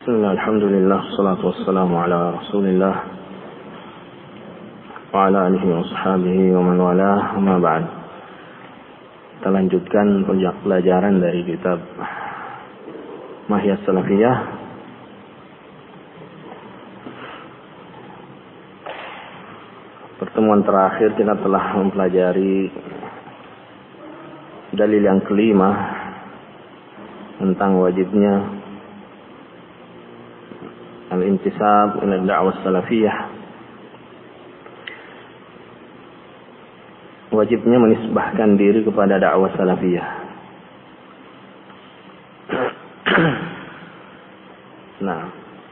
Bismillah, alhamdulillah, salatu wassalamu ala rasulillah wa ala alihi wa sahbihi wa man walah, amma ba'd. Kita lanjutkan pelajaran dari kitab Mahiyas Salafiyah. Pertemuan terakhir kita telah mempelajari dalil yang kelima tentang wajibnya al-intisab ila da'wah salafiyah, wajibnya menisbahkan diri kepada dakwah salafiyah. Nah,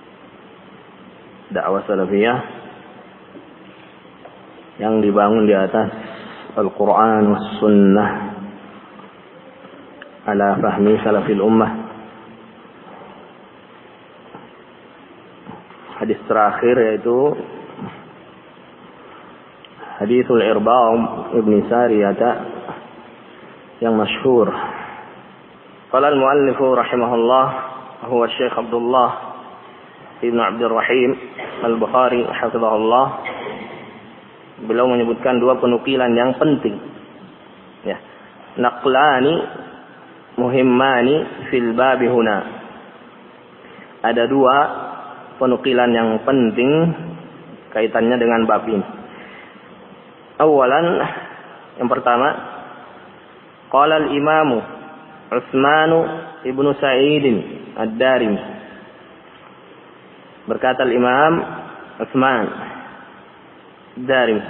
dakwah salafiyah yang dibangun di atas Al-Quran was Sunnah ala fahmi salafil ummah. Hadis terakhir yaitu hadithul Irba'u ibn Sariyah yang masyhur. Qala al-muallif rahimahullah huwa Syekh Abdullah ibn Abdul Rahim al-Bukhari hafizahullah. Beliau menyebutkan dua penukilan yang penting. Ya. Naqlani muhimmani fil babi huna. Ada dua penukilan yang penting kaitannya dengan bab ini. Awalan, yang pertama, qala al-Imam Utsman ibn Sa'id ad-Darimi. Berkata al-Imam Utsman ad-Darimi.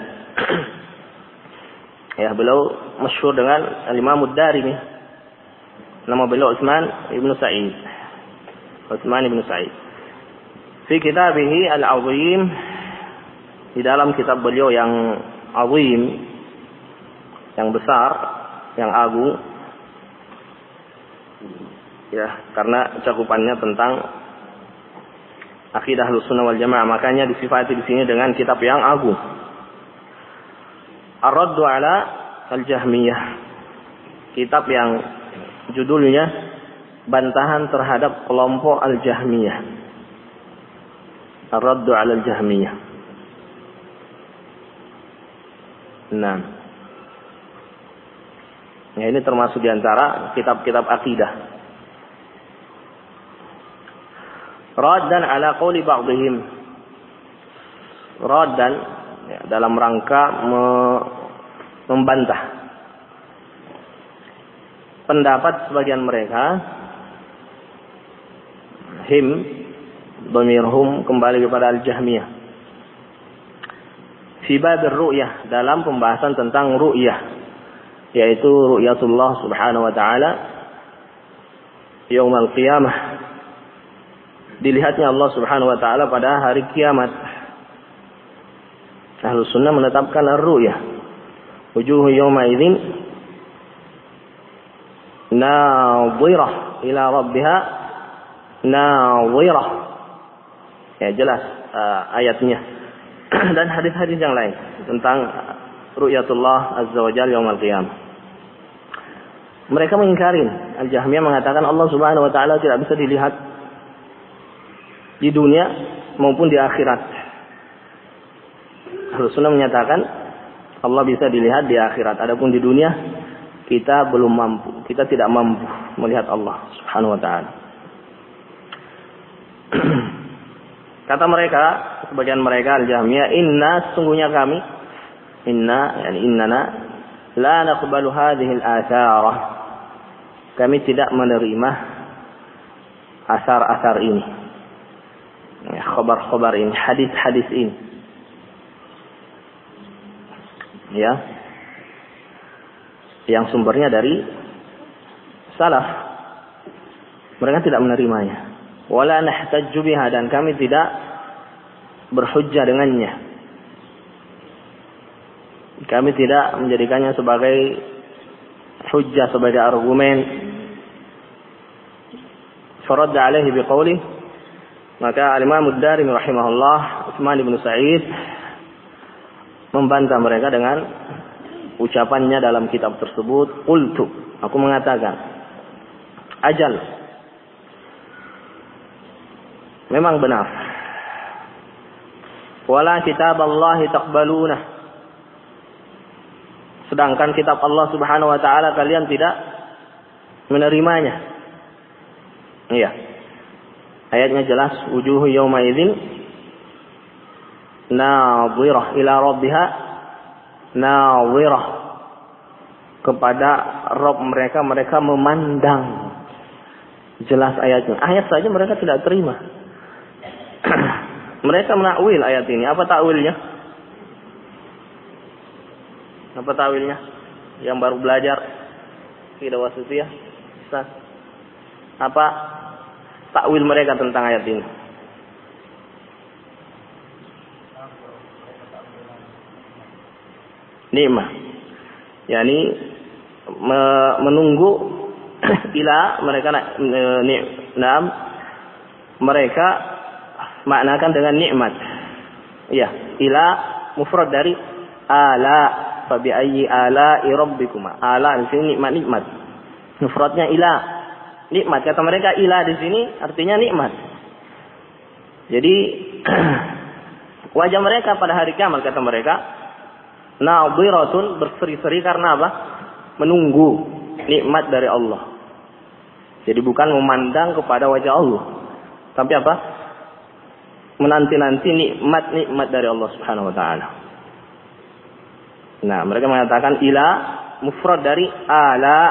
Ya, beliau masyhur dengan al-Imam ad-Darimi. Nama beliau Utsman ibn Sa'id. Utsman ibn Sa'id. Fi kitabihi al-azim, di dalam kitab beliau yang azim, yang besar, yang agung, ya, karena cakupannya tentang akidah Ahlussunnah wal Jamaah, makanya disifati di sini dengan kitab yang agung. Ar-Raddu ala al-Jahmiyah, kitab yang judulnya bantahan terhadap kelompok al-Jahmiyah. Ar-Raddu 'ala al-Jahmiyah. Nah, ya, ini termasuk di antara kitab-kitab akidah. Raddan 'ala qawli ba'dihim. Raddan, ya, dalam rangka membantah pendapat sebagian mereka. Dhamirhum kembali kepada al-Jahmiyah. Fi bab ar-ru'yah, dalam pembahasan tentang ru'yah, yaitu ru'yatullah subhanahu wa ta'ala yaumul qiyamah, dilihatnya Allah subhanahu wa ta'ala pada hari kiamat. Ahlus sunnah menetapkan ar-ru'yah. Wujuhu yawma idzin nadhirah ila rabbiha nadhirah. Ya, jelas ayatnya dan hadis-hadis yang lain tentang ru'yatullah azza wa jalla yaumul qiyamah. Mereka mengingkari. Al-Jahmiyah mengatakan Allah subhanahu wa ta'ala tidak bisa dilihat di dunia maupun di akhirat. Rasulullah menyatakan Allah bisa dilihat di akhirat. Adapun di dunia kita belum mampu, kita tidak mampu melihat Allah subhanahu wa ta'ala. Kata mereka, sebagian mereka al-Jahmiyah, inna, sungguhnya kami, innana la naqbalu hadhihi al-atharah. Kami tidak menerima asar-asar ini, khabar-khabar ini, hadis-hadis ini. Ya, yang sumbernya dari salaf. Mereka tidak menerimanya. Wala nahtajju biha, dan kami tidak berhujjah dengannya. Kami tidak menjadikannya sebagai hujjah, sebagai argumen. Faradda alaihi biqauli, maka al-Imam ad-Darimi rahimahullah, Utsman ibn Sa'id, membantah mereka dengan ucapannya dalam kitab tersebut. Qultu, aku mengatakan, ajal, memang benar. Wala kitaballahi taqbaluna. Sedangkan kitab Allah Subhanahu wa taala kalian tidak menerimanya. Iya. Ayatnya jelas, wujuhu yawma idzin nadhirah ila rabbiha nadhirah. Kepada Rabb mereka, mereka memandang. Jelas ayatnya. Ayat saja mereka tidak terima. Mereka menakwil ayat ini. Apa takwilnya? Apa takwilnya? Yang baru belajar tidak wasitiyah. Ustaz. Apa takwil mereka tentang ayat ini? Nikmah. Yani menunggu ila mereka mereka maknakan dengan nikmat. Ya, ila mufrad dari ala. Fa bi ayyi ala'i rabbikuma. Ala di sini nikmat. Mufradnya ila. Nikmat kata mereka, ila di sini artinya nikmat. Jadi wajah mereka pada hari kiamat kata mereka nadhiratun, berseri-seri karena apa? Menunggu nikmat dari Allah. Jadi bukan memandang kepada wajah Allah, tapi apa? Menanti-nanti nikmat-nikmat dari Allah Subhanahu wa taala. Nah, mereka mengatakan ila mufrad dari ala.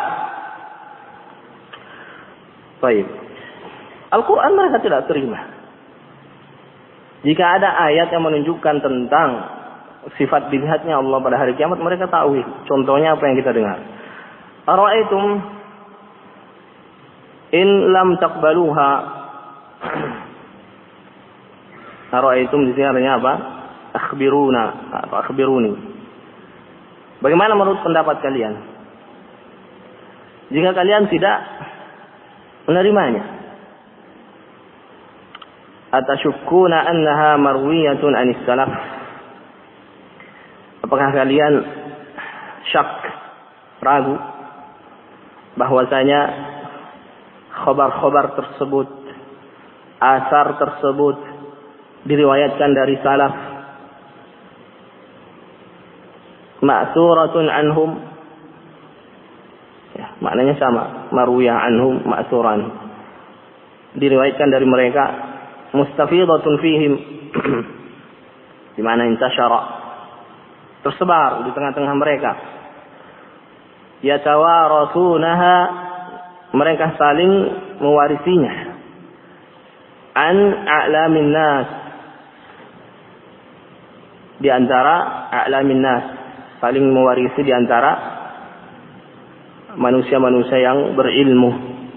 Baik. Al-Qur'an mereka tidak terima. Jika ada ayat yang menunjukkan tentang sifat dilihatnya Allah pada hari kiamat, mereka takwil. Contohnya apa yang kita dengar? Ara'aitum in lam taqbaluha. Ara'aitum di sini artinya apa? Akhbiruna atau akhbiruni. Bagaimana menurut pendapat kalian? Jika kalian tidak menerimanya. Atashukkuna annaha marwiyatun anis salaf. Apakah kalian syak, ragu bahwasanya khabar-khabar tersebut, asar tersebut diriwayatkan dari salaf, ma'suratun anhum, ya, maknanya sama, marwiyah anhum, ma'suran, diriwayatkan dari mereka, mustafidatun fihim, di mana intasyara, tersebar di tengah-tengah mereka. Yatawarasunaha, mereka saling mewarisinya. An a'lamin nas, di antara a'lamin nas, saling mewarisi di antara manusia-manusia yang berilmu.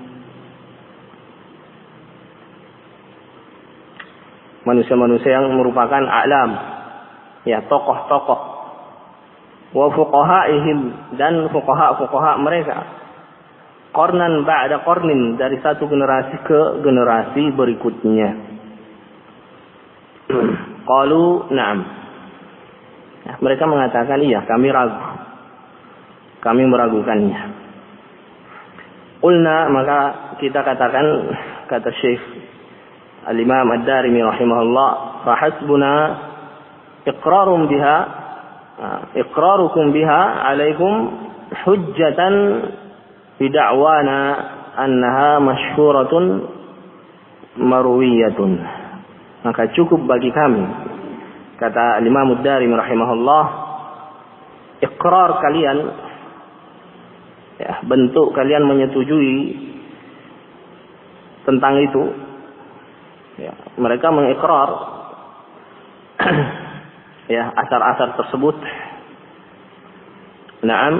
Manusia-manusia yang merupakan a'lam, ya, tokoh-tokoh. Wa fuqahaihim, dan fuqaha mereka, qarnan ba'da qarnin, dari satu generasi ke generasi berikutnya. Qalu na'am, ya, mereka mengatakan iya, kami ragu, kami meragukannya. Qulna, maka kita katakan, kata Syekh Al-Imam Ad-Darimi rahimahullah, fahasbuna iqrarum biha, iqrarukum biha alaikum hujjatan bida'wana annaha masyhuratun marwiyatun. Maka cukup bagi kami, kata Imam Ad-Darimi rahimahullah, iqrar kalian, ya, bentuk kalian menyetujui tentang itu, ya, mereka mengikrar ya, asar-asar tersebut. Naam,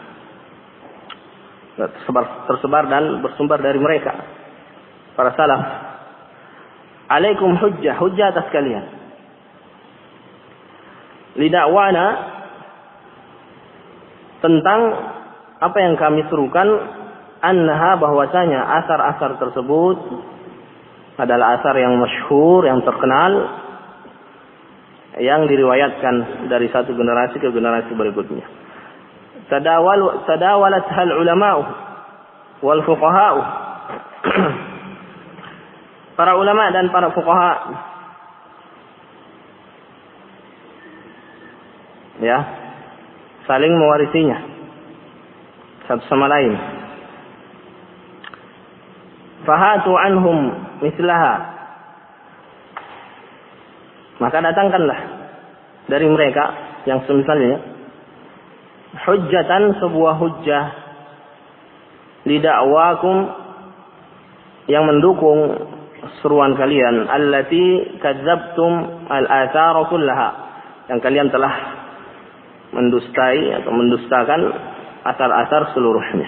tersebar dan bersumber dari mereka, para salaf. Alaikum hujjah, hujjah atas kalian. Lida'wana, tentang apa yang kami serukan, annaha, bahwasanya asar-asar tersebut adalah asar yang masyhur, yang terkenal, yang diriwayatkan dari satu generasi ke generasi berikutnya. Tadawalat hal ulama'u wal fuqaha'u. para ulama dan para fuqaha ya saling mewarisinya satu sama lain. Fahatu anhum mislaha, maka datangkanlah dari mereka yang semisalnya hujjatan, sebuah hujjah lidakwakum, yang mendukung seruan kalian, allati kadzabtum al-athara kullaha, yang kalian telah mendustai atau mendustakan asar-asar seluruhnya.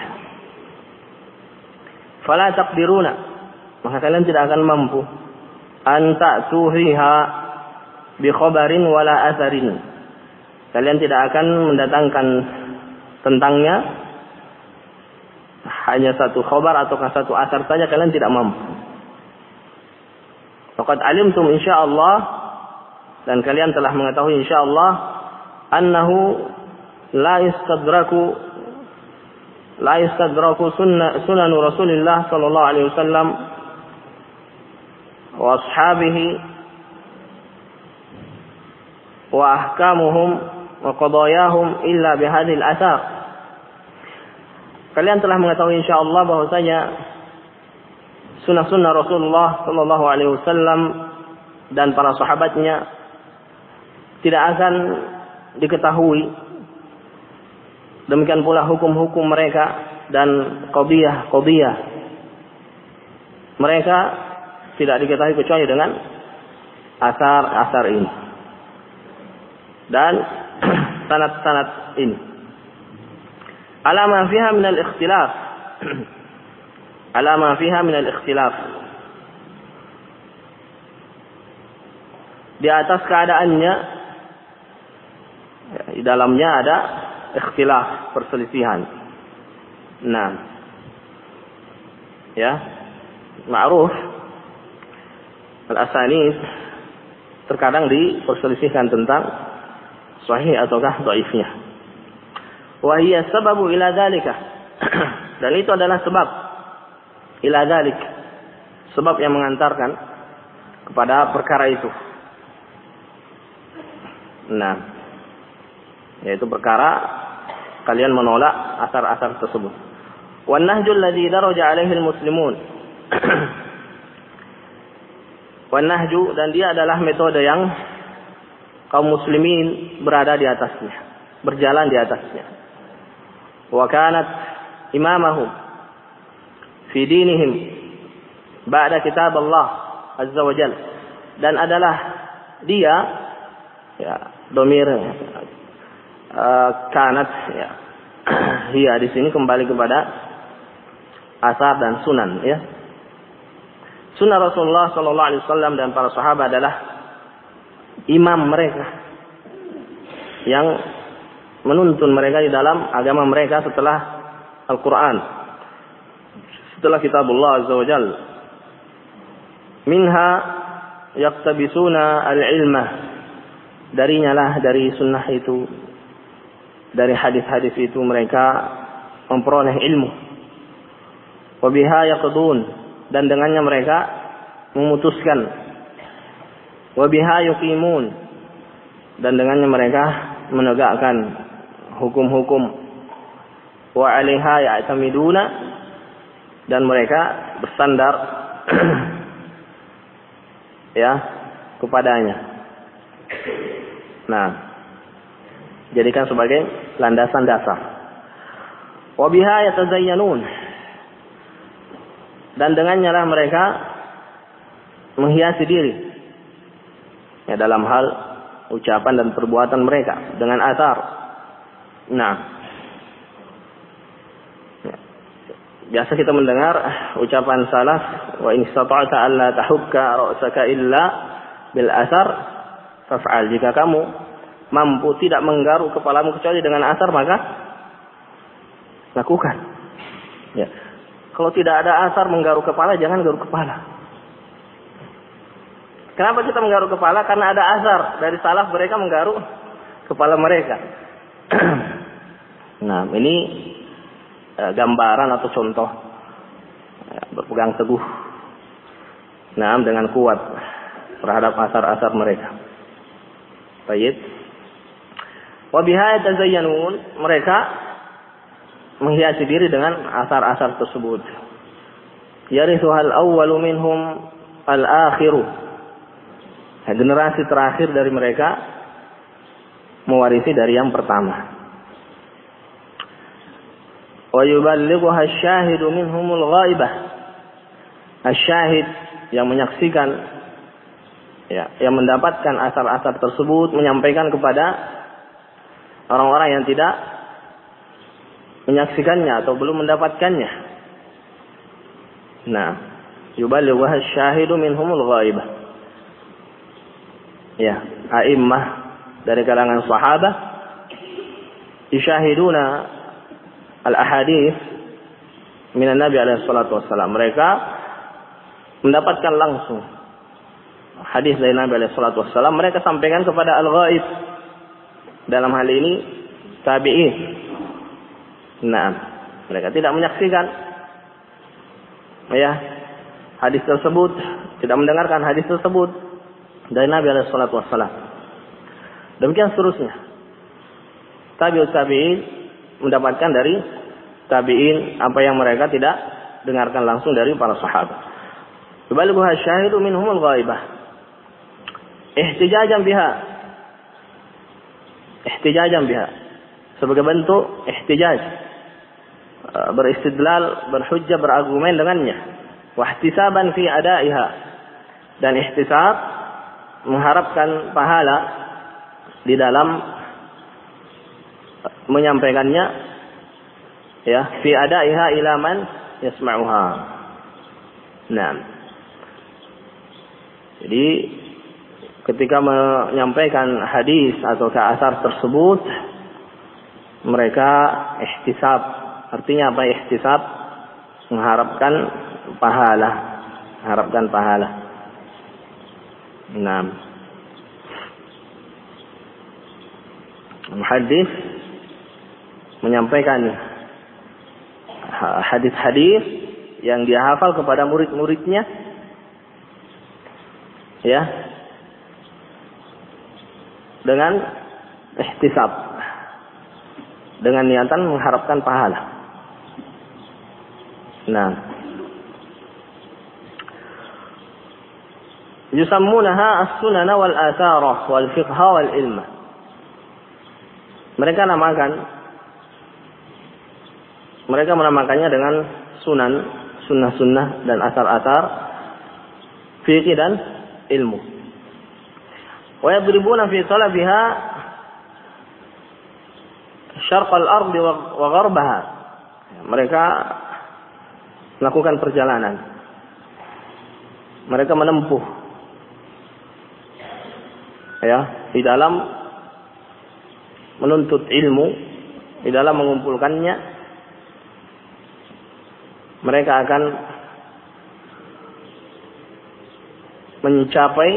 Fala taqdiruna, maka kalian tidak akan mampu an ta'tuhiha bi khabarin wala atharin, kalian tidak akan mendatangkan tentangnya hanya satu khabar atau satu asar saja, kalian tidak mampu. Faqad alimtum insyaallah, dan kalian telah mengetahui insyaallah, annahu la yastadraku sunan Rasulillah sallallahu alaihi wasallam wa ashabihi wa ahkamuhum wa qadayahum illa bihadhil athar. Kalian telah mengetahui insyaallah bahwasanya sunnah-sunnah Rasulullah sallallahu alaihi wasallam dan para sahabatnya tidak akan diketahui, demikian pula hukum-hukum mereka dan qadiyah mereka tidak diketahui kecuali dengan asar-asar ini dan sanad-sanad ini. Ala ma fiha min al-ikhtilaf, ala ma fiha min al-ikhtilaf, di atas keadaannya di dalamnya ada ikhtilaf, perselisihan. Nah, ya, ma'ruf al-asanid terkadang diperselisihkan tentang sahih ataukah dhaifnya. Wa hiya sababu ila dzalika, dan itu adalah sebab ila dzalik, sebab yang mengantarkan kepada perkara itu. Nah, yaitu perkara kalian menolak asar-asar tersebut. Wan nahjul ladzi daraja alaihi almuslimun, wan nahju, dan dia adalah metode yang kaum muslimin berada di atasnya, berjalan di atasnya. Wa kanat imamahum fi dinihim ba'da kitab Allah azza wa jalla, dan adalah dia, ya, domir kanat, ya, hiya di sini kembali kepada asar dan sunan, ya. Sunnah Rasulullah sallallahu alaihi wasallam dan para sahabat adalah imam mereka yang menuntun mereka di dalam agama mereka setelah Al-Quran, setelah kitabullah azza wa jalla. Minha yaktabisuna al-ilmah, darinya lah, dari sunnah itu, dari hadis-hadis itu mereka memperoleh ilmu. Wa biha yaqdun, dan dengannya mereka memutuskan. Wa biha yuqimun, dan dengannya mereka menegakkan hukum-hukum. Wa 'alaiha ya'tamiduna, dan mereka bersandar ya kepadanya. Nah, jadikan sebagai landasan dasar. Wa biha yatazayyanun, dan dengannya lah mereka menghiasi diri, ya, dalam hal ucapan dan perbuatan mereka dengan athar. Nah, ya, biasa kita mendengar ucapan salaf, wa in istata'ta alla tahukka ra'saka illa bil athar faf'al, jika kamu mampu tidak menggaruk kepalamu kecuali dengan asar, maka lakukan. Ya. Kalau tidak ada asar menggaruk kepala, jangan garuk kepala. Kenapa kita menggaruk kepala? Karena ada asar dari salaf, mereka menggaruk kepala mereka. Nah, ini gambaran atau contoh, ya, berpegang teguh dengan kuat terhadap asar-asar mereka. Baik. Wa biha yatazayyanun, mereka menghiasi diri dengan asar-asar tersebut. Yarithuhal awwalu minhum al-akhiru. Generasi terakhir dari mereka mewarisi dari yang pertama. Wa yuballighuha asy-syahidu minhumul ghaibah. Asy-syahid yang menyaksikan, ya, yang mendapatkan asar-asar tersebut menyampaikan kepada orang-orang yang tidak menyaksikannya atau belum mendapatkannya. Nah, yuballighuha asy-syahidu minhumul ghaibah. Ya, a'immah dari kalangan sahabat isyahiduna al-ahadits minan Nabi alaihi salatu wassalam. Mereka mendapatkan langsung hadis dari Nabi alaihi salatu wassalam, mereka sampaikan kepada al-ghaib. Dalam hal ini tabi'in. Nah, mereka tidak menyaksikan, ya, hadis tersebut, tidak mendengarkan hadis tersebut dari Nabi alaihi salatu wassalam. Demikian seterusnya. Tabi'ut tabi'in mendapatkan dari tabi'in apa yang mereka tidak dengarkan langsung dari para sahabat. Yuballighuha asy-syahidu minhumul ghaibah. Ihtijajan biha. Sebagai bentuk ihtijaj. Beristidlal, berhujjah, berargumen dengannya. Wa ihtisaban fi adaiha. Dan ihtisab mengharapkan pahala di dalam menyampaikannya, ya, fi adaiha ila man yasma'uha. Nah, jadi ketika menyampaikan hadis atau asar tersebut, mereka ihtisab. Artinya apa ihtisab? Mengharapkan pahala. Nah, muhaddits menyampaikan hadis-hadis yang dia hafal kepada murid-muridnya, ya, dengan ihtisab, dengan niatan mengharapkan pahala. Nah, yusammunaha as-sunana wal athara wal fiqha wal ilma. Mereka menamakannya dengan sunnah dan asar-asar, fiqh dan ilmu. Wa yadribuna fi talabiha syarq al-ard wa gharbaha. Mereka melakukan perjalanan. Mereka menempuh, ya, di dalam menuntut ilmu, di dalam mengumpulkannya. Mereka akan mencapai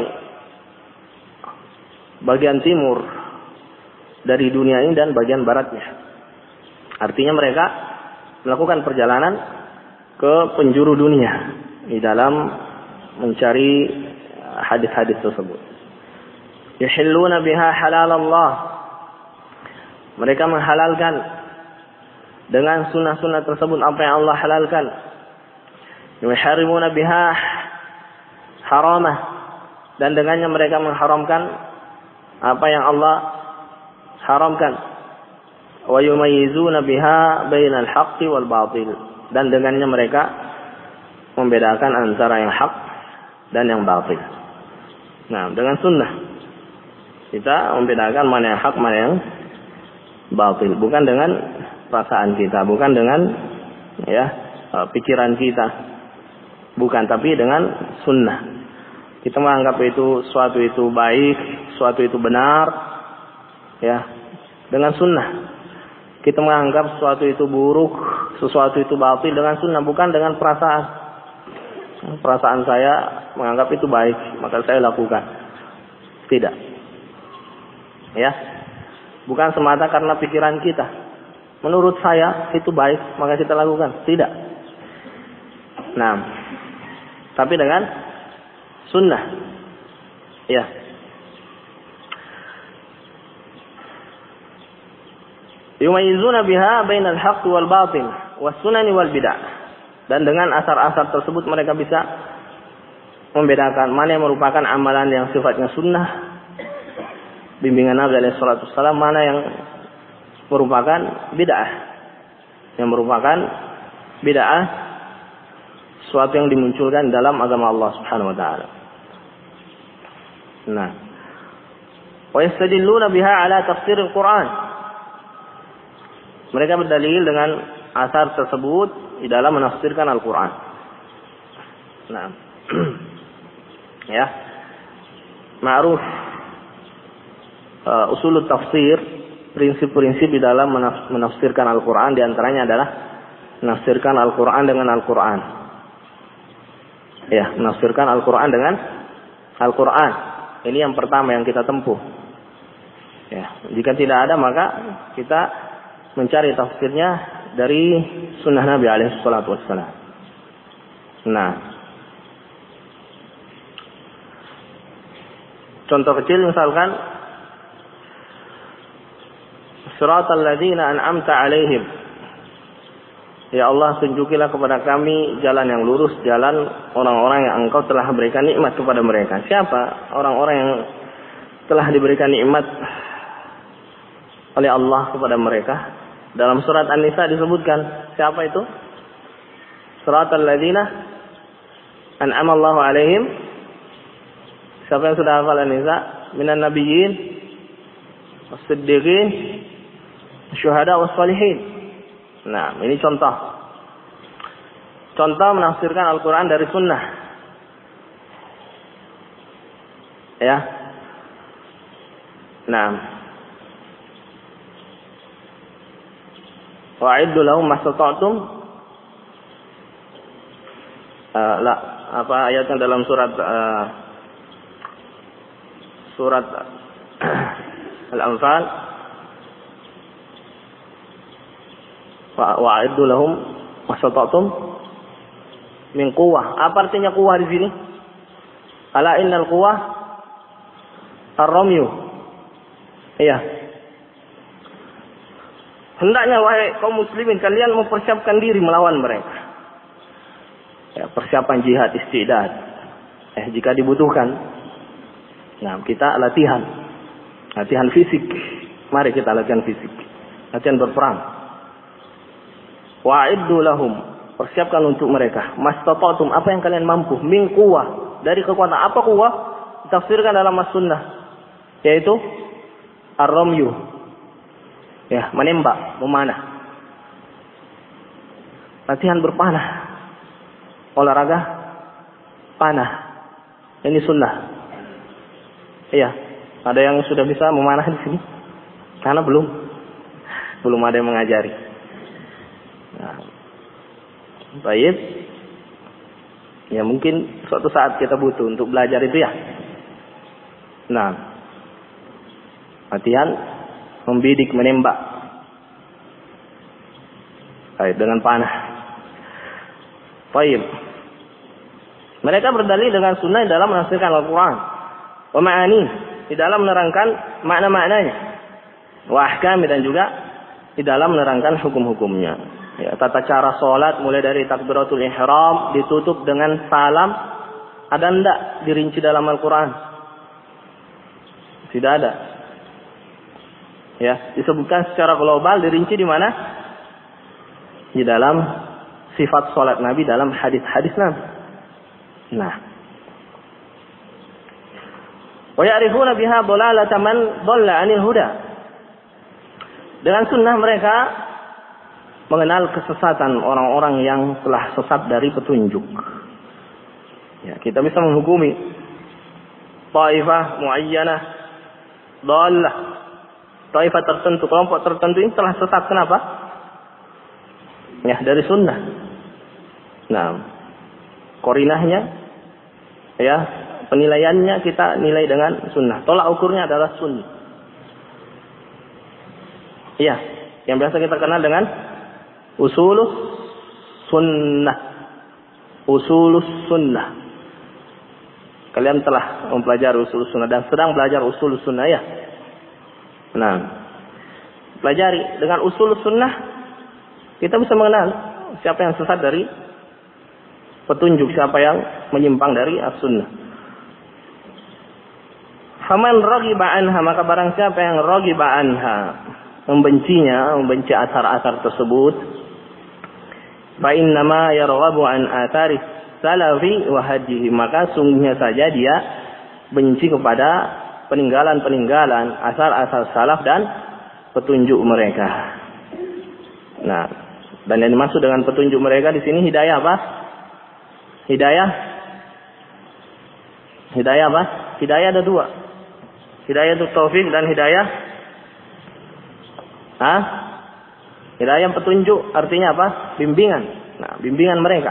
bagian timur dari dunia ini dan bagian baratnya. Artinya mereka melakukan perjalanan ke penjuru dunia di dalam mencari hadis-hadis tersebut. Yuhilluna biha halalallah. Mereka menghalalkan dengan sunnah-sunnah tersebut apa yang Allah halalkan. Yuharrimuna biha haramah. Dan dengannya mereka mengharamkan apa yang Allah haramkan. Wa yumayyizuna biha bainal haqqi wal batil. Dan dengannya mereka membedakan antara yang hak dan yang batil. Nah, dengan sunnah kita membedakan mana yang hak, mana yang batil. Bukan dengan perasaan kita, bukan dengan, ya, pikiran kita. Bukan, tapi dengan sunnah. Kita menganggap suatu itu baik, suatu itu benar, ya, dengan sunnah. Kita menganggap sesuatu itu buruk, sesuatu itu batil dengan sunnah, bukan dengan perasaan. Perasaan saya menganggap itu baik, maka saya lakukan. Tidak. Ya. Bukan semata karena pikiran kita. Menurut saya itu baik, maka kita lakukan. Tidak. Nah, tapi dengan sunnah. Ya. Yumayyizuna biha bainal haqq wal batil was sunan wal bid'ah. Dan dengan asar-asar tersebut mereka bisa membedakan mana yang merupakan amalan yang sifatnya sunnah, bimbingan Nabi alaihi salatu wassalam, mana yang merupakan bid'ah. Yang merupakan bid'ah, suatu yang dimunculkan dalam agama Allah Subhanahu wa taala. Nah, wa yastadilluna biha ala tafsir al-Qur'an. Mereka berdalil dengan asar tersebut di dalam menafsirkan Al-Qur'an. Nah, ya. Ma'ruf usul tafsir, prinsip-prinsip di dalam menafsirkan Al-Qur'an, di antaranya adalah menafsirkan Al-Qur'an dengan Al-Qur'an. Ya, menafsirkan Al-Qur'an dengan Al-Qur'an. Ini yang pertama yang kita tempuh. Ya, jika tidak ada maka kita mencari tafsirnya dari sunnah Nabi alaihi salatu wassalam. Nah, contoh kecil misalkan siratal ladzina an'amta alaihim. Ya Allah, tunjukilah kepada kami jalan yang lurus, jalan orang-orang yang Engkau telah berikan nikmat kepada mereka. Siapa orang-orang yang telah diberikan nikmat oleh Allah kepada mereka? Dalam surat An-Nisa disebutkan siapa itu? Siratal ladzina an'ama Allahu alaihim. Siapa yang sudah hafal An-Nisa? Minan nabiyyin was-siddiqin syuhada was-salihin. Nah, ini contoh menafsirkan Al-Quran dari sunnah. Ya. Nah, wa'iddu lahum mastata'tum. Apa ayatnya dalam surat Al-Anfal? Wa'iddu lahum mastata'tum min quwwah. Apa artinya quwwah di sini? Ala innal quwwah ar-ramyu. Iya. Hendaknya wahai kaum muslimin, kalian mempersiapkan diri melawan mereka. Ya, persiapan jihad, istidad. Jika dibutuhkan. Nah, kita latihan fisik. Mari kita latihan fisik. Latihan berperang. Wa'iddu lahum, persiapkan untuk mereka mastata'tum, apa yang kalian mampu, min quwwah, dari kekuatan. Apa quwwah? Ditafsirkan dalam as-sunnah, yaitu ar-ramyu, ya, menembak, memanah. Latihan berpanah, olahraga panah, ini sunnah. Iya, ada yang sudah bisa memanah di sini? Karena belum ada yang mengajari. Nah, baik. Ya, mungkin suatu saat kita butuh untuk belajar itu ya. Nah, latihan membidik, menembak. Baik, dengan panah. Baik. Mereka berdalil dengan sunnah dalam menafsirkan Al-Quran. Wa ma'ani, di dalam menerangkan makna-maknanya. Wa ahkam, dan juga di dalam menerangkan hukum-hukumnya. Ya, tata cara sholat mulai dari takbiratul ihram ditutup dengan salam, ada enggak dirinci dalam Al-Quran? Tidak ada. Ya, disebutkan secara global, dirinci di mana? Di dalam sifat sholat Nabi, dalam hadis-hadis Nabi. Nah, wa ya'rifuna biha dhalalata man dhalla 'anil huda. Dengan sunnah mereka mengenal kesesatan orang-orang yang telah sesat dari petunjuk. Ya, kita bisa menghukumi taifah muayyanah dhallah, taifah tertentu, kelompok tertentu ini telah sesat. Kenapa? Ya, dari sunnah. Nah, korinahnya, ya, penilaiannya kita nilai dengan sunnah. Tolak ukurnya adalah sunnah. Ya, yang biasa kita kenal dengan usulus sunnah. kalian telah mempelajari usul sunnah dan sedang belajar usul sunnah ya. Nah, pelajari dengan usul sunnah kita bisa mengenal siapa yang sesat dari petunjuk, siapa yang menyimpang dari as-sunnah. Faman raghiba anha, maka barang siapa yang raghiba anha, membenci asar-asar tersebut, fa innama yarghabu an athari salafi wa hadihi, maka sungguhnya saja dia benci kepada peninggalan-peninggalan asar-asar salaf dan petunjuk mereka. Nah, dan yang dimaksud dengan petunjuk mereka di sini hidayah apa? Hidayah apa? Hidayah ada dua. Hidayah itu taufik dan hidayah hidayah petunjuk artinya apa? Bimbingan. Nah, bimbingan mereka.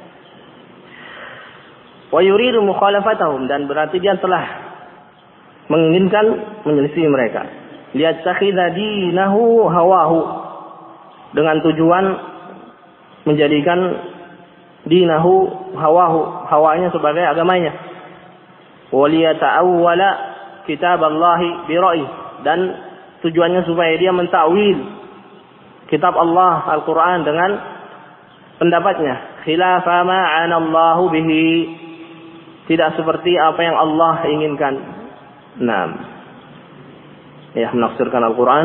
Wa yuridu mukhalafatahum, dan berarti dia telah menginginkan menyelisih mereka. Liyattakhidha dinahu hawahu, dengan tujuan menjadikan dinahu hawahu, hawanya sebagai agamanya. Wa liyata'awwala kitaballahi bira'i, dan tujuannya supaya dia mentakwil kitab Allah Al-Quran dengan pendapatnya. Khilafa ma 'anallahu bihi, tidak seperti apa yang Allah inginkan. Nah, ya, menafsirkan Al-Quran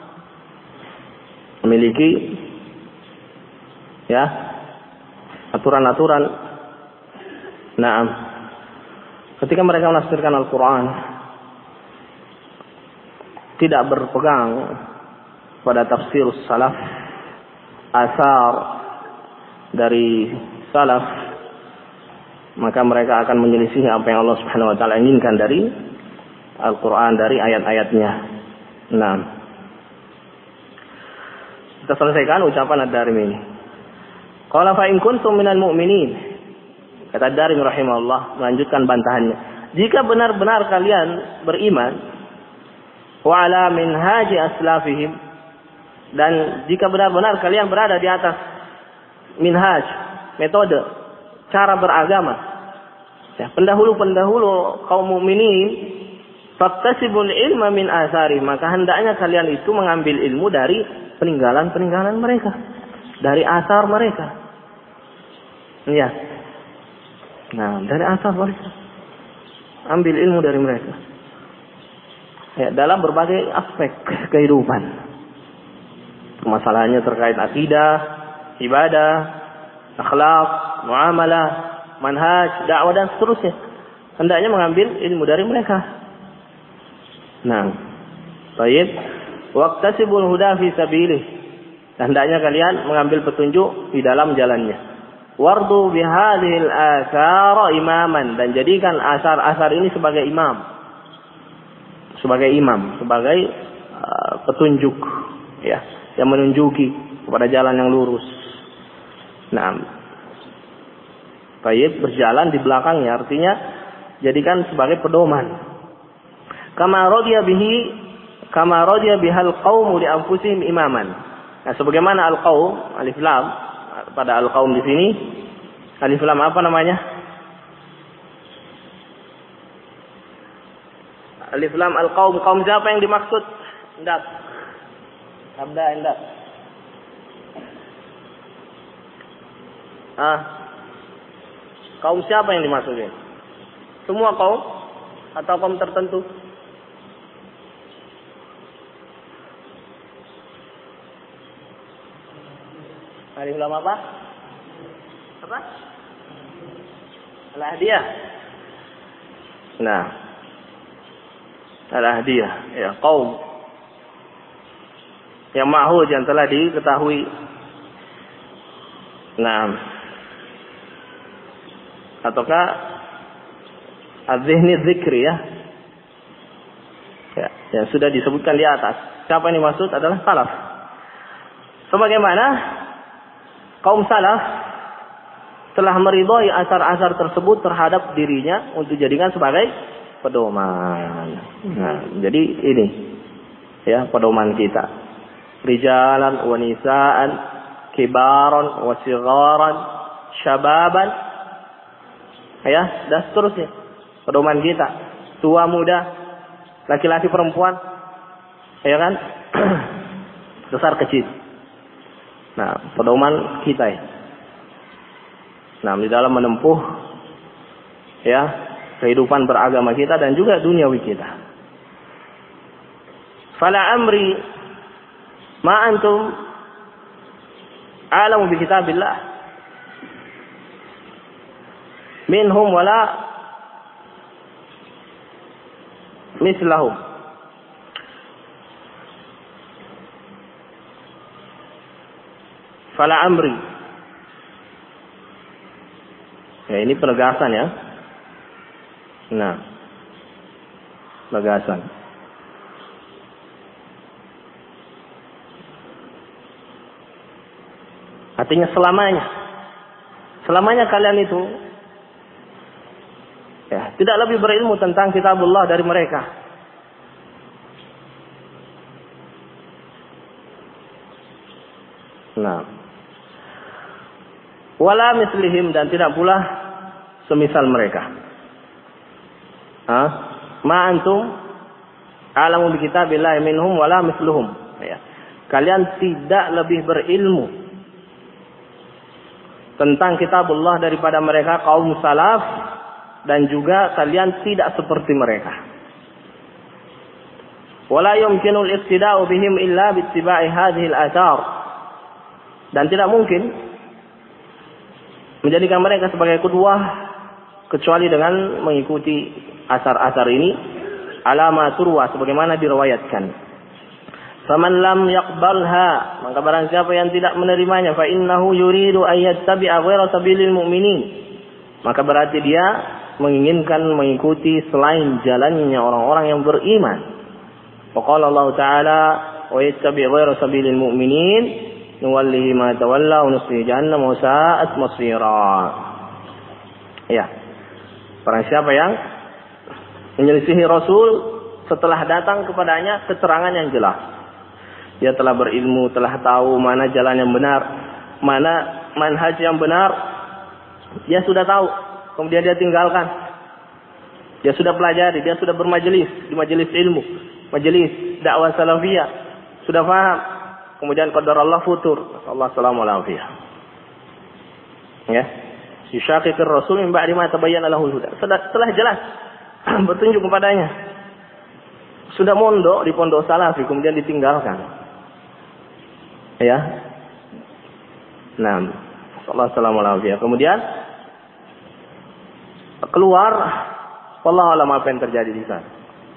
memiliki ya aturan-aturan. Nah, ketika mereka menafsirkan Al-Quran tidak berpegang pada tafsir salaf, asar dari salaf, maka mereka akan menyelisih apa yang Allah Subhanahu wa taala inginkan dari Al-Quran, dari ayat-ayatnya. Nah, kita selesaikan ucapan Ad-Darimi ini. Qala fa in kuntum minal mu'minin, kata Ad-Darimi rahimahullah melanjutkan bantahannya, jika benar-benar kalian beriman, wa ala minhaji aslafihim, dan jika benar-benar kalian berada di atas minhaj, metode, cara beragama ya, pendahulu-pendahulu kaum mukminin, fattasibul ilma min asari, maka hendaknya kalian itu mengambil ilmu dari peninggalan-peninggalan mereka, dari asar mereka. Ya. Nah, dari asar mereka. Ambil ilmu dari mereka. Ya, dalam berbagai aspek kehidupan. Masalahnya terkait akidah, ibadah, akhlak, muamalah, manhaj, dakwah dan seterusnya. Hendaknya mengambil ilmu dari mereka. Nah, baik. Waqtasibul huda fi sabilih. Hendaknya kalian mengambil petunjuk di dalam jalannya. Wardu bihadhil athar imaman, dan jadikan asar-asar ini sebagai imam. Sebagai petunjuk ya, yang menunjuki kepada jalan yang lurus. Nah, baik, berjalan di belakangnya, artinya jadikan sebagai pedoman. Kama radiya bihal qaumu li anfusihim imaman. Nah, sebagaimana al-qaum, alif lam pada al-qaum di sini, alif lam apa namanya? Alif lam al-qaum, kaum siapa yang dimaksud? Indat. Sabda indat. Kaum siapa yang dimaksudin? Semua kaum atau kaum tertentu? Alif lam apa? Apa? Al-Ahdiyah. Nah, Al-Ahdiyah, ya, kaum yang ma'hud, yang telah diketahui. Nah, ataukah az-zihni dzikri ya, yang sudah disebutkan di atas. Siapa yang dimaksud adalah salaf. Sebagaimana kaum salaf telah meridhai asar-asar tersebut terhadap dirinya untuk dijadikan sebagai pedoman. Nah, jadi ini ya pedoman kita. Rijalan wa nisaan, kibaran wa sigharan, syababan, ya, dan seterusnya. pedoman kita, tua muda, laki-laki perempuan, ya kan, besar kecil. Nah, pedoman kita ya. Nah, di dalam menempuh ya kehidupan beragama kita dan juga duniawi kita. Fala amri ma antum a'lamu bi kitabillah minhum wala mislahum. Fala amri. Ya, ini penegasan ya. Nah, penegasan. Artinya selamanya kalian itu ya tidak lebih berilmu tentang kitabullah dari mereka. Nah, wala mislihim, dan tidak pula semisal mereka. Ma antum a'lamu bi kitabillahi minhum wala misluhum. Ya. Kalian tidak lebih berilmu tentang kitabullah daripada mereka kaum salaf, dan juga kalian tidak seperti mereka. Wala yumkinu al-iqtida'u bihim illa bi ittiba'i hadhihi al-athar. Dan tidak mungkin menjadikan mereka sebagai qudwah kecuali dengan mengikuti asar-asar ini, alama turwa, sebagaimana diriwayatkan. Faman lam yaqbalha, maka barang siapa yang tidak menerimanya, fa innahu yuridu an yattabi'a ghaira sabilil mu'minin, maka berarti dia menginginkan mengikuti selain jalannya orang-orang yang beriman. Wa qala Allah Ta'ala, wa yattabi' ghaira sabilil mu'minin nuwallihi ma tawalla wa nuslihi jahannam wa sa'at masira. Ya. Barang siapa yang menyelisihi Rasul setelah datang kepadanya keterangan yang jelas, dia telah berilmu, telah tahu mana jalan yang benar, mana manhaj yang benar, dia sudah tahu, kemudian dia tinggalkan. Dia sudah pelajari, dia sudah bermajelis di majelis ilmu, majelis dakwah salafiyah, sudah paham, kemudian qadarullah futur, Allah salamu alaihi. Ya. Yushaqiqir rasul min ba'di ma tabayyana lahu al-huda. Setelah jelas bertunjuk kepadanya. Sudah mondok di pondok salafi, kemudian ditinggalkan. Ya. Nah, sallallahu alaihi wasallam. Kemudian keluar, wallahu alam apa yang terjadi di sana.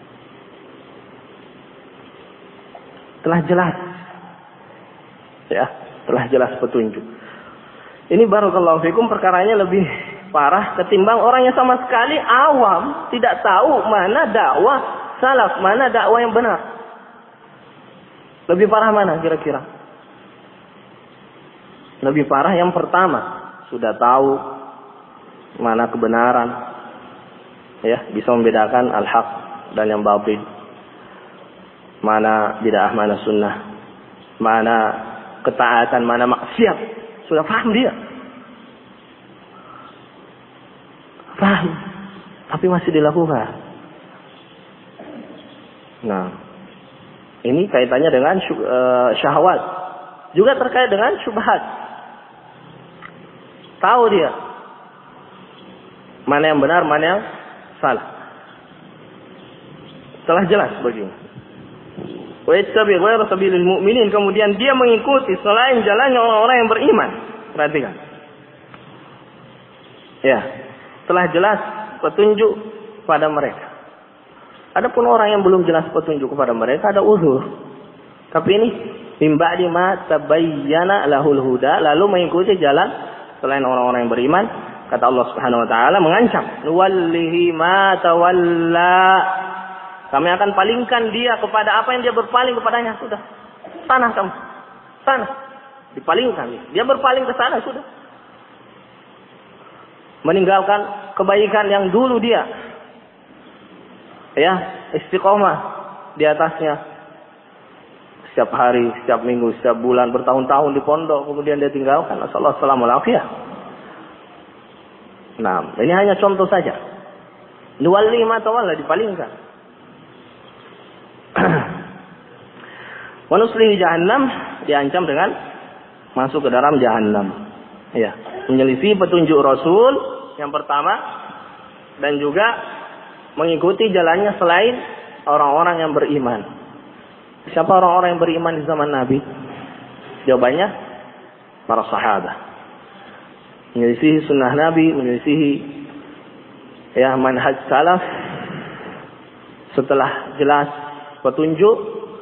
Telah jelas. Ya, telah jelas petunjuk. Ini barakallahu fikum, perkaranya lebih parah ketimbang orang yang sama sekali awam, tidak tahu mana dakwah salaf, mana dakwah yang benar. Lebih parah mana kira-kira? Lebih parah yang pertama, sudah tahu mana kebenaran, ya, bisa membedakan al-haq dan yang batil, mana bid'ah, mana sunnah, mana ketaatan, mana maksiat, sudah paham dia, paham, tapi masih dilakukan. Nah, ini kaitannya dengan syahwat, juga terkait dengan syubhat. Tahu dia mana yang benar, mana yang salah. Telah jelas begini. Wa yattabi' ghayra sabilil mu'minin, kemudian dia mengikuti selain jalannya orang-orang yang beriman. Perhatikan. Ya, telah jelas petunjuk pada mereka. Adapun orang yang belum jelas petunjuk kepada mereka, ada uzur. Tapi ini min ba'di ma tabayyana lahul huda, lalu mengikuti jalan selain orang-orang yang beriman, kata Allah Subhanahu wa taala mengancam, nuwallihi ma tawalla. Kami akan palingkan dia kepada apa yang dia berpaling kepadanya, sudah. Sana kamu. Sana. Dipalingkan. Dia berpaling ke sana, sudah. Meninggalkan kebaikan yang dulu dia, ya, istiqomah di atasnya. Setiap hari, setiap minggu, setiap bulan, bertahun-tahun di pondok, kemudian dia tinggalkan. Assalamualaikum. Nah, ini hanya contoh saja. Nuwalli ma tawalla, dipalingkan. Wa nuslihi jahannam, diancam dengan masuk ke dalam jahannam. Ya, menyelisih petunjuk Rasul yang pertama dan juga mengikuti jalannya selain orang-orang yang beriman. Siapa orang-orang yang beriman di zaman Nabi? Jawabannya para sahabat. Menyelisihi sunnah Nabi, menyelisihi ya manhaj salaf setelah jelas petunjuk,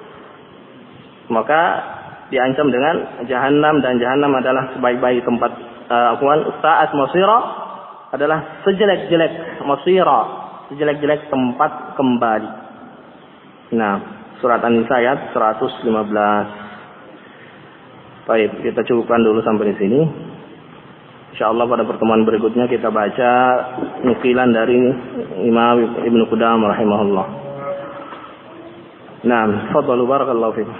maka diancam dengan jahanam, dan jahanam adalah sebaik-baik tempat sa'at masira, adalah sejelek-jelek masira, sejelek-jelek tempat kembali. Nah, surat An-Nisa ayat 115. Baik, kita cukupkan dulu sampai di sini. Insyaallah pada pertemuan berikutnya kita baca nukilan dari Imam Ibnu Qudamah rahimahullah. Naam, fadhalu barakallahu fikum.